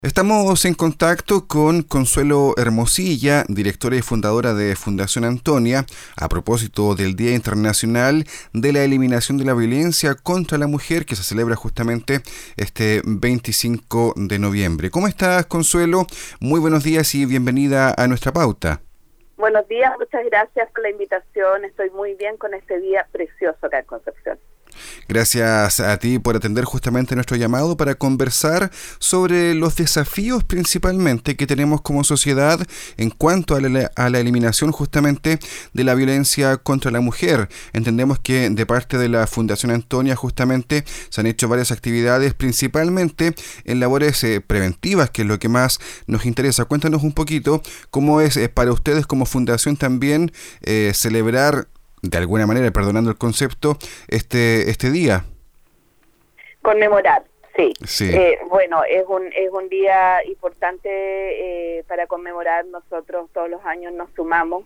Estamos en contacto con Consuelo Hermosilla, directora y fundadora de Fundación Antonia, a propósito del Día Internacional de la Eliminación de la Violencia contra la Mujer, que se celebra justamente este 25 de noviembre. ¿Cómo estás, Consuelo? Muy buenos días y bienvenida a nuestra pauta. Buenos días, muchas gracias por la invitación. Estoy muy bien con este día precioso acá en Concepción. Gracias a ti por atender justamente nuestro llamado para conversar sobre los desafíos principalmente que tenemos como sociedad en cuanto a la eliminación justamente de la violencia contra la mujer. Entendemos que de parte de la Fundación Antonia justamente se han hecho varias actividades principalmente en labores preventivas, que es lo que más nos interesa. Cuéntanos un poquito cómo es para ustedes como fundación también celebrar de alguna manera, perdonando el concepto, este día. Conmemorar, sí. Sí. Bueno, es un día importante para conmemorar. Nosotros todos los años nos sumamos.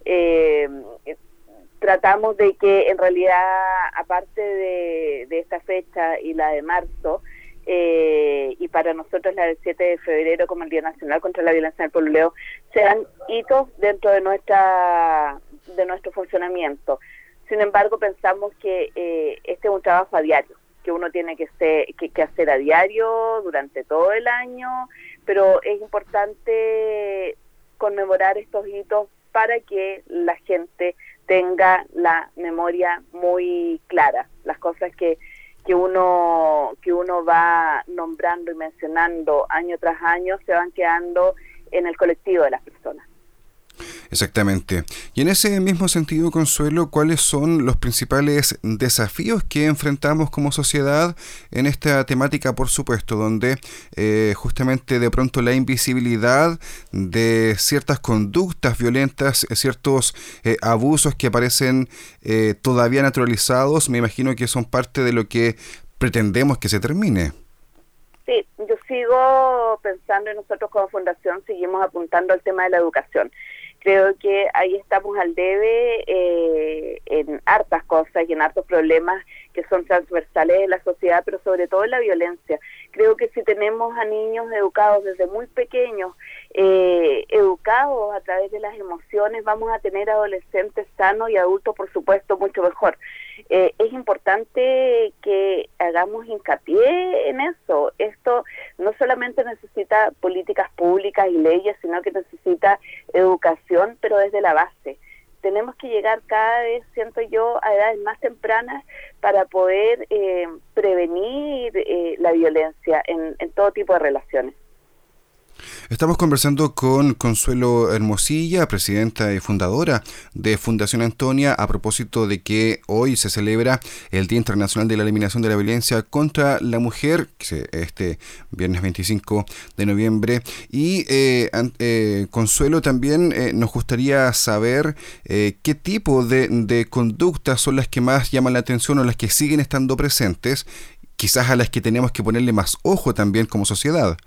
Tratamos de que en realidad, aparte de esta fecha y la de marzo, y para nosotros la del 7 de febrero como el Día Nacional contra la Violencia en el Pololeo, sean hitos dentro de nuestro funcionamiento. Sin embargo, pensamos que este es un trabajo a diario, que uno tiene que hacer a diario durante todo el año, pero es importante conmemorar estos hitos para que la gente tenga la memoria muy clara, las cosas que uno va nombrando y mencionando año tras año se van quedando en el colectivo de las personas. Exactamente. Y en ese mismo sentido, Consuelo, ¿cuáles son los principales desafíos que enfrentamos como sociedad en esta temática, por supuesto, donde justamente de pronto la invisibilidad de ciertas conductas violentas, ciertos abusos que aparecen todavía naturalizados, me imagino que son parte de lo que pretendemos que se termine? Sí, yo sigo pensando y nosotros como fundación seguimos apuntando al tema de la educación. Creo que ahí estamos al debe en hartas cosas y en hartos problemas que son transversales en la sociedad, pero sobre todo en la violencia. Creo que si tenemos a niños educados desde muy pequeños, educados a través de las emociones, vamos a tener adolescentes sanos y adultos, por supuesto, mucho mejor. Es importante que hagamos hincapié en eso. Esto no solamente necesita políticas públicas y leyes, sino que necesita educación, pero desde la base. Tenemos que llegar cada vez, siento yo, a edades más tempranas para poder prevenir la violencia en todo tipo de relaciones. Estamos conversando con Consuelo Hermosilla, presidenta y fundadora de Fundación Antonia, a propósito de que hoy se celebra el Día Internacional de la Eliminación de la Violencia contra la Mujer, este viernes 25 de noviembre. Y Consuelo, también nos gustaría saber qué tipo de conductas son las que más llaman la atención o las que siguen estando presentes, quizás a las que tenemos que ponerle más ojo también como sociedad.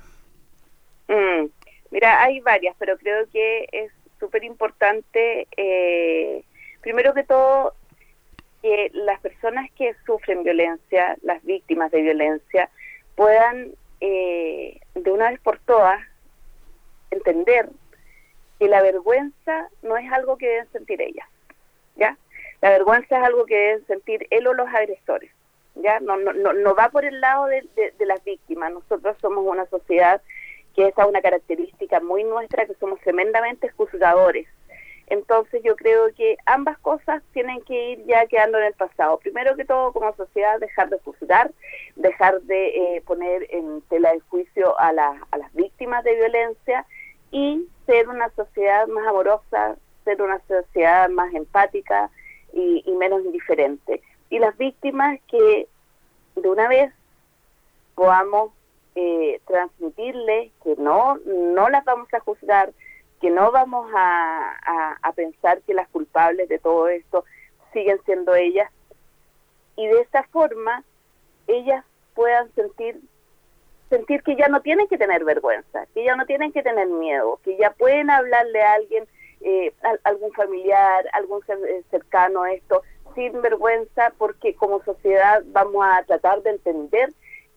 Mira, hay varias, pero creo que es súper importante, primero que todo, que las personas que sufren violencia, las víctimas de violencia, puedan de una vez por todas entender que la vergüenza no es algo que deben sentir ellas, ¿ya? La vergüenza es algo que deben sentir él o los agresores, ¿ya? No va por el lado de las víctimas. Nosotros somos una sociedad que esa es una característica muy nuestra, que somos tremendamente juzgadores. Entonces yo creo que ambas cosas tienen que ir ya quedando en el pasado. Primero que todo, como sociedad, dejar de juzgar, dejar de poner en tela de juicio a las víctimas de violencia y ser una sociedad más amorosa, ser una sociedad más empática y menos indiferente. Y las víctimas que de una vez podamos transmitirles que no las vamos a juzgar, que no vamos a pensar que las culpables de todo esto siguen siendo ellas, y de esta forma ellas puedan sentir que ya no tienen que tener vergüenza, que ya no tienen que tener miedo, que ya pueden hablarle a alguien, algún familiar, algún cercano a esto, sin vergüenza, porque como sociedad vamos a tratar de entender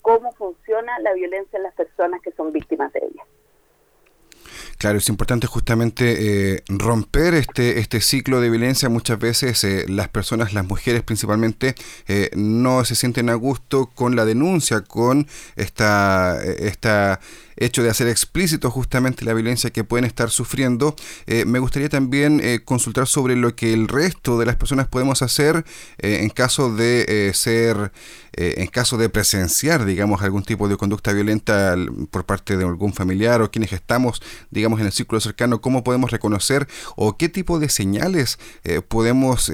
cómo funciona la violencia en las personas que son víctimas de ella. Claro, es importante justamente romper este ciclo de violencia. Muchas veces las personas, las mujeres principalmente, no se sienten a gusto con la denuncia, con esta hecho de hacer explícito justamente la violencia que pueden estar sufriendo. Me gustaría también consultar sobre lo que el resto de las personas podemos hacer en caso de en caso de presenciar, digamos, algún tipo de conducta violenta por parte de algún familiar o quienes estamos, digamos, en el círculo cercano. ¿Cómo podemos reconocer o qué tipo de señales podemos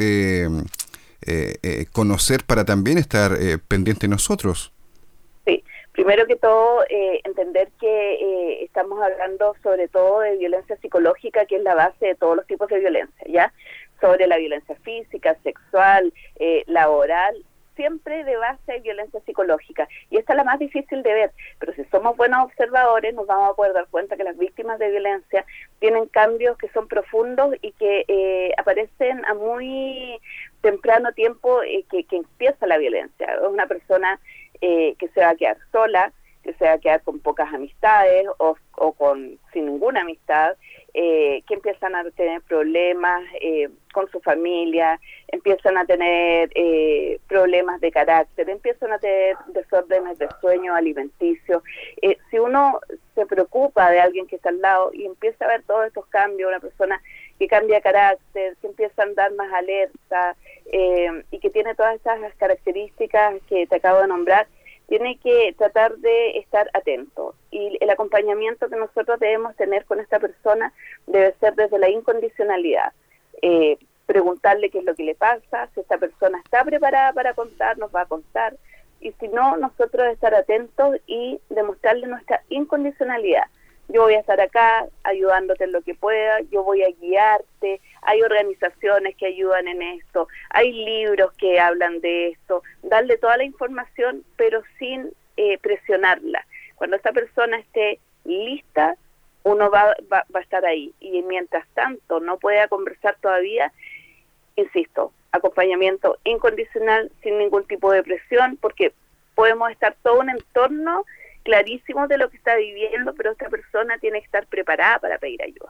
conocer para también estar pendientes nosotros? Sí, primero que todo, entender que estamos hablando sobre todo de violencia psicológica, que es la base de todos los tipos de violencia, ¿ya? Sobre la violencia física, sexual, laboral. Siempre de base hay violencia psicológica, y esta es la más difícil de ver, pero si somos buenos observadores nos vamos a poder dar cuenta que las víctimas de violencia tienen cambios que son profundos y que aparecen a muy temprano tiempo que empieza la violencia. Es una persona que se va a quedar sola, que se va a quedar con pocas amistades o sin ninguna amistad, que empiezan a tener problemas con su familia, empiezan a tener problemas de carácter, empiezan a tener desórdenes de sueño alimenticio. Si uno se preocupa de alguien que está al lado y empieza a ver todos estos cambios, una persona que cambia carácter, que empieza a andar más alerta y que tiene todas esas características que te acabo de nombrar, tiene que tratar de estar atento, y el acompañamiento que nosotros debemos tener con esta persona debe ser desde la incondicionalidad. Preguntarle qué es lo que le pasa, si esta persona está preparada para contar, nos va a contar, y si no, nosotros estar atentos y demostrarle nuestra incondicionalidad. Yo voy a estar acá ayudándote en lo que pueda, yo voy a guiarte, hay organizaciones que ayudan en esto, hay libros que hablan de esto, darle toda la información pero sin presionarla. Cuando esta persona esté lista, uno va a estar ahí, y mientras tanto no pueda conversar todavía, insisto, acompañamiento incondicional, sin ningún tipo de presión, porque podemos estar todo un entorno clarísimo de lo que está viviendo, pero esta persona tiene que estar preparada para pedir ayuda.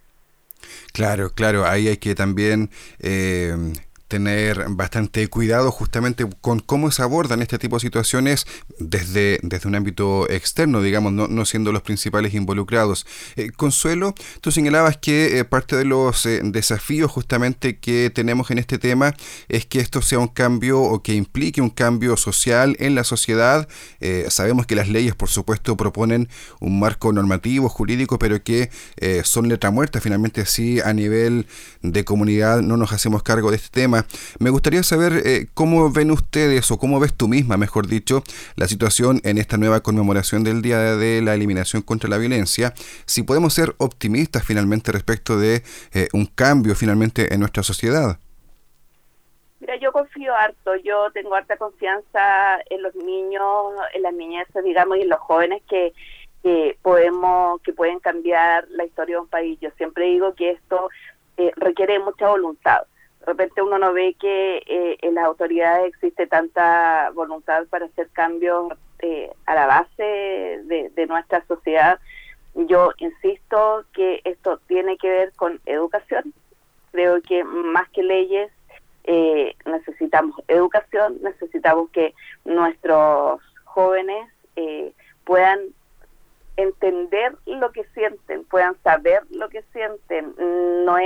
Claro, ahí hay que también tener bastante cuidado justamente con cómo se abordan este tipo de situaciones desde un ámbito externo, digamos, no siendo los principales involucrados. Consuelo, tú señalabas que parte de los desafíos justamente que tenemos en este tema es que esto sea un cambio o que implique un cambio social en la sociedad. Sabemos que las leyes, por supuesto, proponen un marco normativo, jurídico, pero que son letra muerta finalmente si a nivel de comunidad no nos hacemos cargo de este tema. Me gustaría saber cómo ven ustedes, o cómo ves tú misma, mejor dicho, la situación en esta nueva conmemoración del Día de la Eliminación contra la Violencia. Si podemos ser optimistas finalmente respecto de un cambio finalmente en nuestra sociedad. Mira, yo confío harto, yo tengo harta confianza en los niños, en las niñezas, digamos, y en los jóvenes que pueden cambiar la historia de un país. Yo siempre digo que esto requiere mucha voluntad. De repente uno no ve que en las autoridades existe tanta voluntad para hacer cambios a la base de nuestra sociedad. Yo insisto que esto tiene que ver con educación. Creo que más que leyes necesitamos educación, necesitamos que nuestros jóvenes puedan entender lo que sienten, puedan saber lo que sienten. No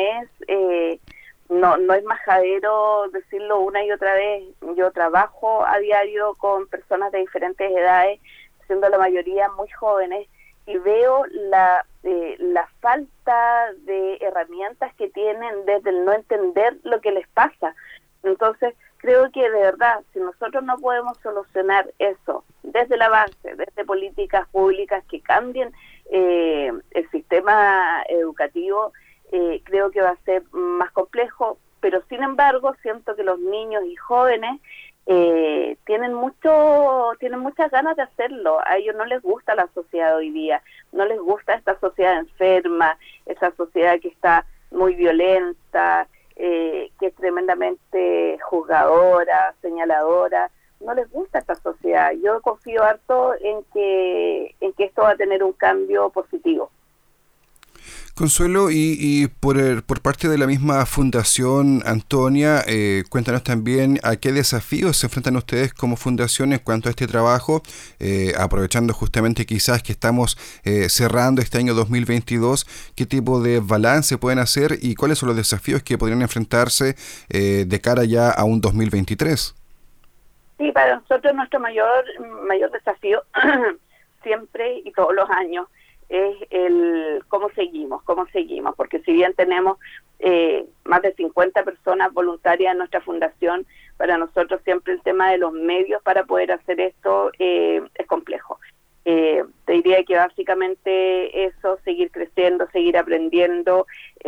es majadero decirlo una y otra vez. Yo trabajo a diario con personas de diferentes edades, siendo la mayoría muy jóvenes, y veo la falta de herramientas que tienen desde el no entender lo que les pasa. Entonces, creo que de verdad, si nosotros no podemos solucionar eso desde la base, desde políticas públicas que cambien el sistema educativo, creo que va a ser más complejo, pero sin embargo siento que los niños y jóvenes tienen muchas ganas de hacerlo. A ellos no les gusta la sociedad hoy día, no les gusta esta sociedad enferma, esa sociedad que está muy violenta, que es tremendamente juzgadora, señaladora. no les gusta esta sociedad. Yo confío harto en que esto va a tener un cambio positivo. Consuelo, y por parte de la misma Fundación Antonia, cuéntanos también a qué desafíos se enfrentan ustedes como fundación en cuanto a este trabajo, aprovechando justamente quizás que estamos cerrando este año 2022, qué tipo de balance pueden hacer y cuáles son los desafíos que podrían enfrentarse de cara ya a un 2023. Sí, para nosotros nuestro mayor desafío siempre y todos los años es el cómo seguimos, porque si bien tenemos más de 50 personas voluntarias en nuestra fundación, para nosotros siempre el tema de los medios para poder hacer esto es complejo. Te diría que básicamente eso, seguir creciendo, seguir aprendiendo,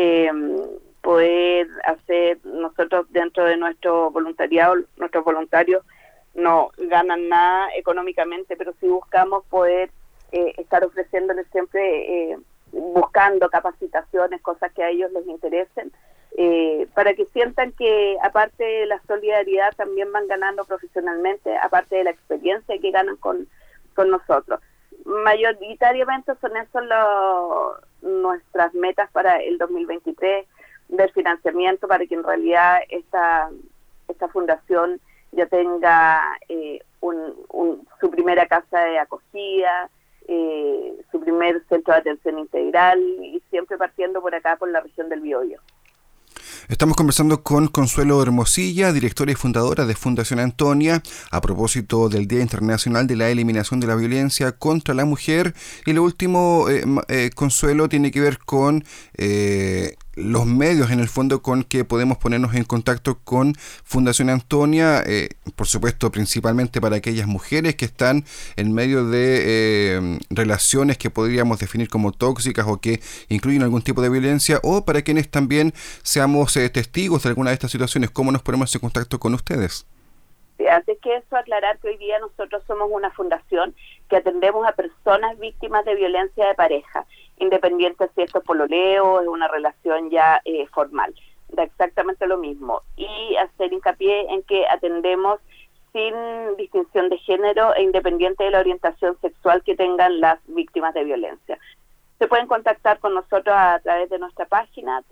poder hacer, nosotros dentro de nuestro voluntariado, nuestros voluntarios no ganan nada económicamente, pero sí buscamos poder estar ofreciéndoles siempre, buscando capacitaciones, cosas que a ellos les interesen, para que sientan que aparte de la solidaridad también van ganando profesionalmente, aparte de la experiencia que ganan con nosotros. Mayoritariamente son esas nuestras metas para el 2023 del financiamiento, para que en realidad esta fundación ya tenga su primera casa de acogida, su primer centro de atención integral, y siempre partiendo por acá, por la región del Biobío. Estamos conversando con Consuelo Hermosilla, directora y fundadora de Fundación Antonia, a propósito del Día Internacional de la Eliminación de la Violencia contra la Mujer. Y lo último, Consuelo, tiene que ver con los medios, en el fondo, con que podemos ponernos en contacto con Fundación Antonia, por supuesto, principalmente para aquellas mujeres que están en medio de relaciones que podríamos definir como tóxicas o que incluyen algún tipo de violencia, o para quienes también seamos testigos de alguna de estas situaciones. ¿Cómo nos ponemos en contacto con ustedes? Antes que eso, aclarar que hoy día nosotros somos una fundación que atendemos a personas víctimas de violencia de pareja, independiente si esto es pololeo o es una relación ya formal. Da exactamente lo mismo. Y hacer hincapié en que atendemos sin distinción de género e independiente de la orientación sexual que tengan las víctimas de violencia. Se pueden contactar con nosotros a través de nuestra página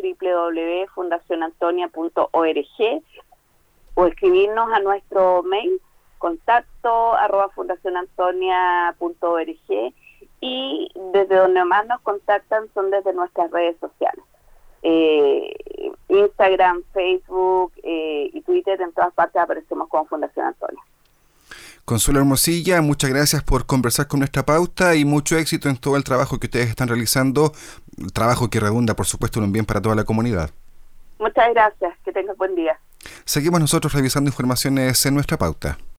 www.fundacionantonia.org o escribirnos a nuestro mail contacto@fundacionantonia.org, y desde donde más nos contactan son desde nuestras redes sociales, Instagram, Facebook y Twitter. En todas partes aparecemos como Fundación Antonia. Consuelo Hermosilla, muchas gracias por conversar con nuestra pauta y mucho éxito en todo el trabajo que ustedes están realizando, trabajo que redunda, por supuesto, en un bien para toda la comunidad. Muchas gracias, que tengas buen día. Seguimos nosotros revisando informaciones en nuestra pauta.